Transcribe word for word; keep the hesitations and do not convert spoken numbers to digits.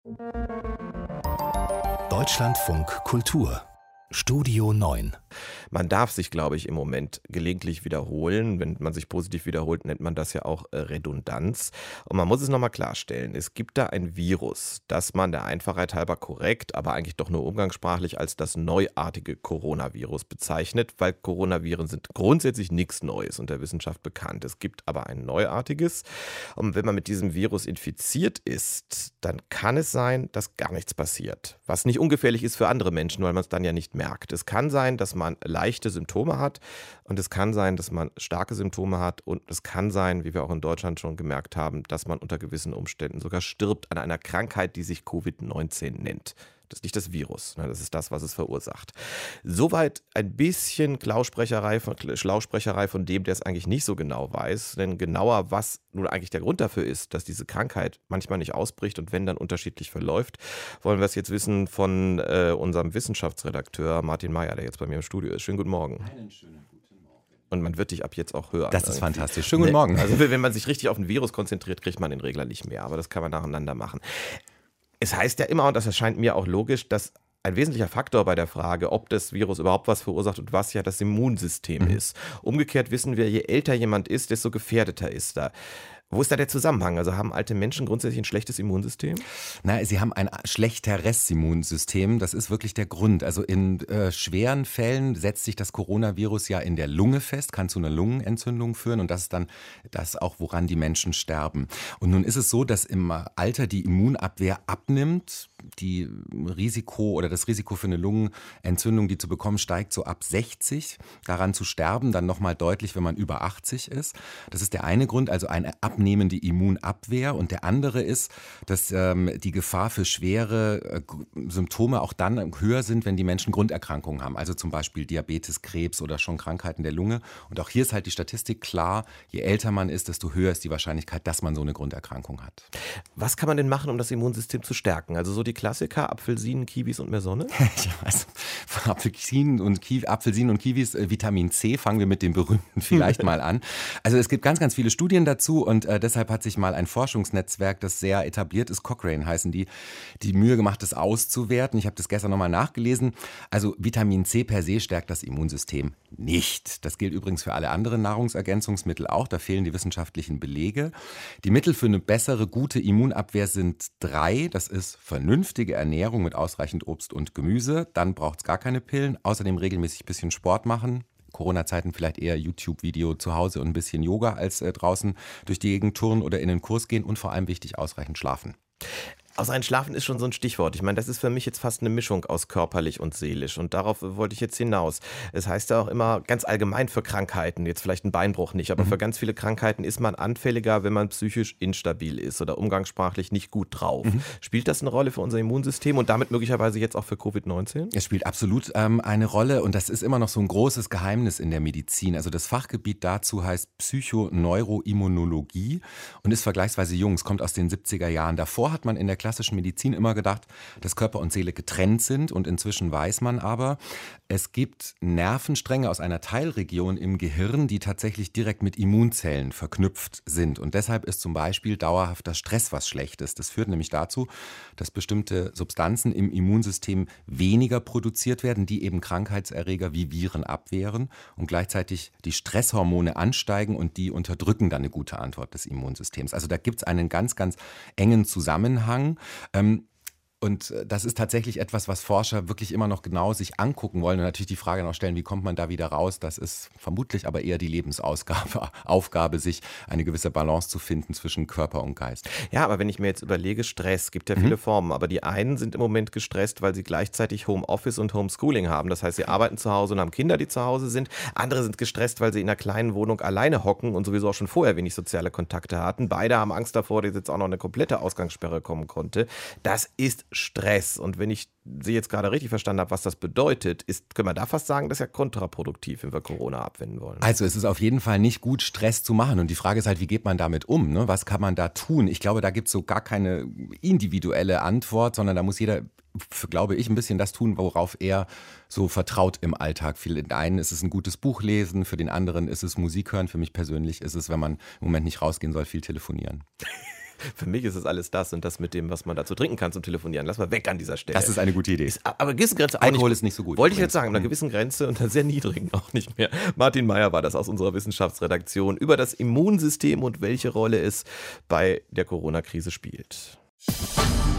Deutschlandfunk Kultur Studio neun. Man darf sich, glaube ich, im Moment gelegentlich wiederholen. Wenn man sich positiv wiederholt, nennt man das ja auch äh, Redundanz. Und man muss es nochmal klarstellen. Es gibt da ein Virus, das man der Einfachheit halber korrekt, aber eigentlich doch nur umgangssprachlich als das neuartige Coronavirus bezeichnet, weil Coronaviren sind grundsätzlich nichts Neues und der Wissenschaft bekannt. Es gibt aber ein neuartiges. Und wenn man mit diesem Virus infiziert ist, dann kann es sein, dass gar nichts passiert. Was nicht ungefährlich ist für andere Menschen, weil man es dann ja nicht merkt. Es kann sein, dass man leichte Symptome hat und es kann sein, dass man starke Symptome hat und es kann sein, wie wir auch in Deutschland schon gemerkt haben, dass man unter gewissen Umständen sogar stirbt an einer Krankheit, die sich Covid neunzehn nennt. Das ist nicht das Virus, das ist das, was es verursacht. Soweit ein bisschen Klausprecherei von, Schlausprecherei von dem, der es eigentlich nicht so genau weiß. Denn genauer, was nun eigentlich der Grund dafür ist, dass diese Krankheit manchmal nicht ausbricht und wenn dann unterschiedlich verläuft, wollen wir es jetzt wissen von äh, unserem Wissenschaftsredakteur Martin Meyer, der jetzt bei mir im Studio ist. Schönen guten Morgen. Einen schönen guten Morgen. Und man wird dich ab jetzt auch hören. Das ist irgendwie. fantastisch. Schönen guten Morgen. Also wenn man sich richtig auf ein Virus konzentriert, kriegt man den Regler nicht mehr. Aber das kann man nacheinander machen. Es heißt ja immer, und das erscheint mir auch logisch, dass ein wesentlicher Faktor bei der Frage, ob das Virus überhaupt was verursacht und was, ja das Immunsystem mhm. ist. Umgekehrt wissen wir, je älter jemand ist, desto gefährdeter ist er. Wo ist da der Zusammenhang? Also haben alte Menschen grundsätzlich ein schlechtes Immunsystem? Na, sie haben ein schlechteres Immunsystem. Das ist wirklich der Grund. Also in äh, schweren Fällen setzt sich das Coronavirus ja in der Lunge fest, kann zu einer Lungenentzündung führen und das ist dann das auch, woran die Menschen sterben. Und nun ist es so, dass im Alter die Immunabwehr abnimmt. Die Risiko oder das Risiko für eine Lungenentzündung, die zu bekommen, steigt so ab sechzig. Daran zu sterben dann nochmal deutlich, wenn man über achtzig ist. Das ist der eine Grund, also eine abnehmende Immunabwehr. Und der andere ist, dass ähm, die Gefahr für schwere äh, Symptome auch dann höher sind, wenn die Menschen Grunderkrankungen haben. Also zum Beispiel Diabetes, Krebs oder schon Krankheiten der Lunge. Und auch hier ist halt die Statistik klar, je älter man ist, desto höher ist die Wahrscheinlichkeit, dass man so eine Grunderkrankung hat. Was kann man denn machen, um das Immunsystem zu stärken? Also so die Klassiker, Apfelsinen, Kiwis und mehr Sonne? Ja, also Apfelsinen und, Kiwi, Apfelsinen und Kiwis, äh, Vitamin C, fangen wir mit dem berühmten vielleicht mal an. Also es gibt ganz, ganz viele Studien dazu und äh, deshalb hat sich mal ein Forschungsnetzwerk, das sehr etabliert ist, Cochrane heißen die, die Mühe gemacht, das auszuwerten. Ich habe das gestern nochmal nachgelesen. Also Vitamin C per se stärkt das Immunsystem nicht. Das gilt übrigens für alle anderen Nahrungsergänzungsmittel auch, da fehlen die wissenschaftlichen Belege. Die Mittel für eine bessere, gute Immunabwehr sind drei. Das ist vernünftige Ernährung mit ausreichend Obst und Gemüse, dann braucht es gar keine Pillen, außerdem regelmäßig ein bisschen Sport machen. Corona-Zeiten vielleicht eher YouTube-Video zu Hause und ein bisschen Yoga als äh, draußen durch die Gegend turnen oder in den Kurs gehen und vor allem wichtig, ausreichend schlafen. Ausreichend schlafen ist schon so ein Stichwort. Ich meine, das ist für mich jetzt fast eine Mischung aus körperlich und seelisch und darauf wollte ich jetzt hinaus. Es heißt ja auch immer ganz allgemein für Krankheiten, jetzt vielleicht ein Beinbruch nicht, aber mhm. für ganz viele Krankheiten ist man anfälliger, wenn man psychisch instabil ist oder umgangssprachlich nicht gut drauf. Mhm. Spielt das eine Rolle für unser Immunsystem und damit möglicherweise jetzt auch für Covid neunzehn? Es spielt absolut ähm, eine Rolle und das ist immer noch so ein großes Geheimnis in der Medizin. Also das Fachgebiet dazu heißt Psychoneuroimmunologie und ist vergleichsweise jung. Es kommt aus den siebziger Jahren. Davor hat man in der klassischen Medizin immer gedacht, dass Körper und Seele getrennt sind und inzwischen weiß man aber, es gibt Nervenstränge aus einer Teilregion im Gehirn, die tatsächlich direkt mit Immunzellen verknüpft sind und deshalb ist zum Beispiel dauerhafter Stress was Schlechtes. Das führt nämlich dazu, dass bestimmte Substanzen im Immunsystem weniger produziert werden, die eben Krankheitserreger wie Viren abwehren und gleichzeitig die Stresshormone ansteigen und die unterdrücken dann eine gute Antwort des Immunsystems. Also da gibt es einen ganz, ganz engen Zusammenhang. Ähm, Und das ist tatsächlich etwas, was Forscher wirklich immer noch genau sich angucken wollen und natürlich die Frage noch stellen, wie kommt man da wieder raus? Das ist vermutlich aber eher die Lebensaufgabe, Aufgabe, sich eine gewisse Balance zu finden zwischen Körper und Geist. Ja, aber wenn ich mir jetzt überlege, Stress, gibt ja viele mhm. Formen, aber die einen sind im Moment gestresst, weil sie gleichzeitig Homeoffice und Homeschooling haben. Das heißt, sie arbeiten zu Hause und haben Kinder, die zu Hause sind. Andere sind gestresst, weil sie in einer kleinen Wohnung alleine hocken und sowieso auch schon vorher wenig soziale Kontakte hatten. Beide haben Angst davor, dass jetzt auch noch eine komplette Ausgangssperre kommen konnte. Das ist Stress. Und wenn ich Sie jetzt gerade richtig verstanden habe, was das bedeutet, ist, können wir da fast sagen, das ist ja kontraproduktiv, wenn wir Corona abwenden wollen. Also es ist auf jeden Fall nicht gut, Stress zu machen. Und die Frage ist halt, wie geht man damit um? Ne? Was kann man da tun? Ich glaube, da gibt es so gar keine individuelle Antwort, sondern da muss jeder, für, glaube ich, ein bisschen das tun, worauf er so vertraut im Alltag. Für den einen ist es ein gutes Buch lesen, für den anderen ist es Musik hören. Für mich persönlich ist es, wenn man im Moment nicht rausgehen soll, viel telefonieren. Für mich ist es alles das und das mit dem, was man dazu trinken kann zum Telefonieren. Lass mal weg an dieser Stelle. Das ist eine gute Idee. Ist, aber eine gewisse Grenze auch Alkohol nicht, ist nicht so gut. Wollte ich jetzt sagen, an einer gewissen Grenze und einer sehr niedrigen auch nicht mehr. Martin Meyer war das aus unserer Wissenschaftsredaktion über das Immunsystem und welche Rolle es bei der Corona-Krise spielt.